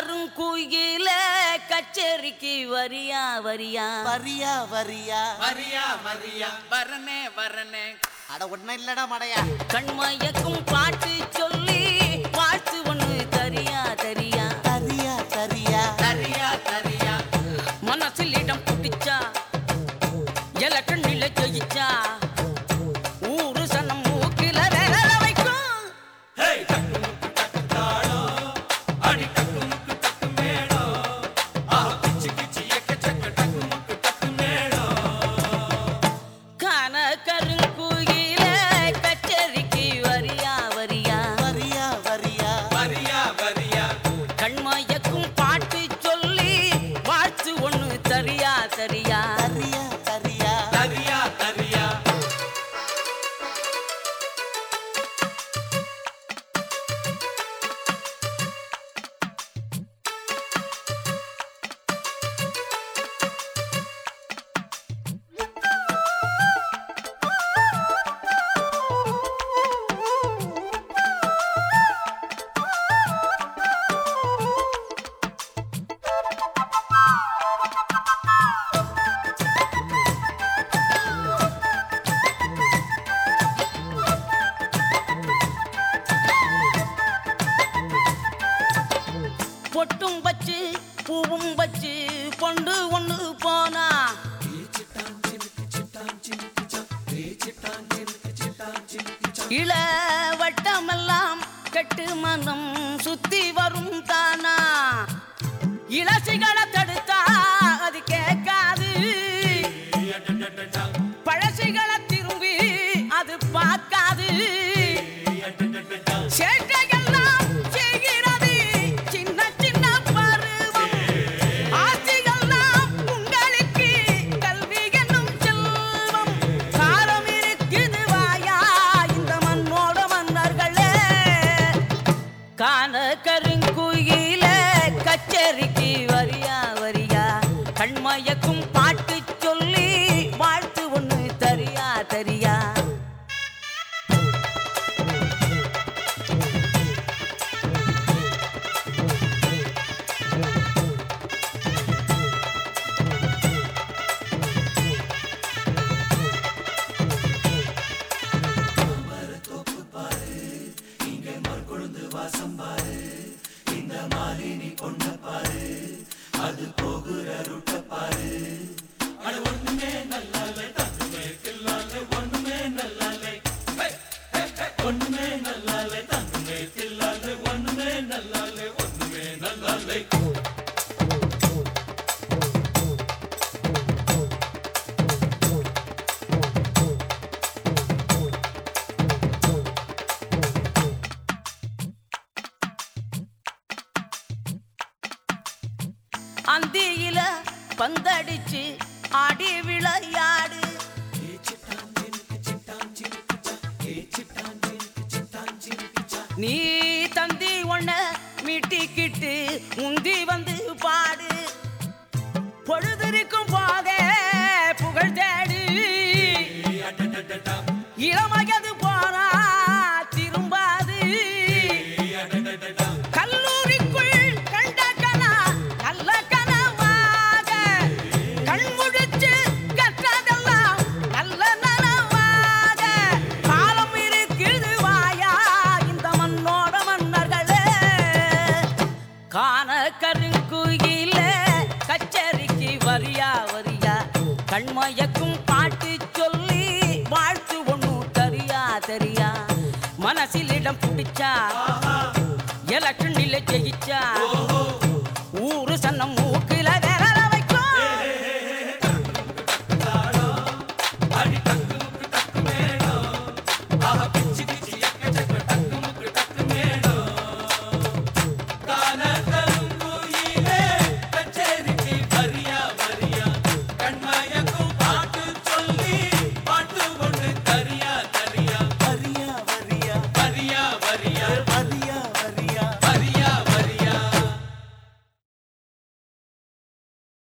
கருங்குயில கச்சேரிக்கு வரியா வரியா வரியா வரியா வரியா வரியா வரனே வரனே அட ஒன்னும் இல்லடா மடையா. கண்மயக்கும் பாட்டு சொல்லி வாழ்த்து ஒண்ணு தரியா தரியா தரியா தரியா தரியா தரியா மனசில் இடம் பிடிச்சா எலக்கண்ணில ஜெயிச்சா ஊரு சனம் மூக்கில ரேல வைக்கும். ஹே டக்கு முக்கு டக்கு தாளம் அடி டக்கு முக்கு டக்கு மேளம் ஆஹா கிச்சி கிச்சி எக்கச்சக்க டக்கு முக்கு டக்கு மேளம் கான கருங்குயில கச்சேரிக்கு வரியா வரியா வரியா வரியா வரியா வரியா கண்மயக்கும் பாட்டு சொல்லி வாழ்த்து ஒண்ணு தரியா தரியா தரியா தரியா தரியா தரியா பொட்டும் வச்சு பூவும் வச்சு கொண்டு ஒண்ணு போனா இள வட்டமெல்லாம் கெட்டு மனம் சுத்தி வரும் தானா இளசிகளை தடுத்தா அது கேட்காது பழசிகளை திரும்பி அது பார்க்காது சேட்டையெல்லாம் செய்கிறது சின்ன சின்ன பருவம் ஆசையெல்லாம் உங்களுக்கு கல்வி என்னும் செல்வம் காலம் இருக்குது வாயா இந்த மண்ணோட மன்னர்களே கான கருங்குயில கச்சேரிக்கு வரியா வரியா கண்மயக்கும் பாட்டு சொல்லி வாழ்த்து ஒண்ணு தரியா தரியா அட ஒண்ணுமே நல்லாலே தங்குமே தில்லாலே ஒண்ணுமே நல்லாலே ஹே ஹே ஹே ஒண்ணுமே நல்லாலே தங்குமே தில்லாலே ஒண்ணுமே நல்லாலே ஒண்ணுமே நல்லாலே அந்தியில பந்தடிச்சு ஆடி விளையாடு நீ தந்தி ஒண்ண மீட்டிக்கிட்டு உந்தி வந்து பாடு பொழுதிருக்கும் போதே புகழ் தேடு இளமயது போனா திரும்பாது கல்லூரிக்குள் கண்ட கனா நல்ல கனவாக கண்முடிச்சு கற்றதெல்லாம் நல்ல நனவாக காலம் இருக்குது வாயா இந்த மண்ணோட மன்னர்களே கான கருங்குயில கச்சேரிக்கு வரியா வரியா கண்மயக்கும் பாட்டு சொல்லி வாழ்த்து ஒண்ணு தரியா தரியா மனசில் இடம் பிடிச்சா எலக்ஷனில் ஜெயிச்சா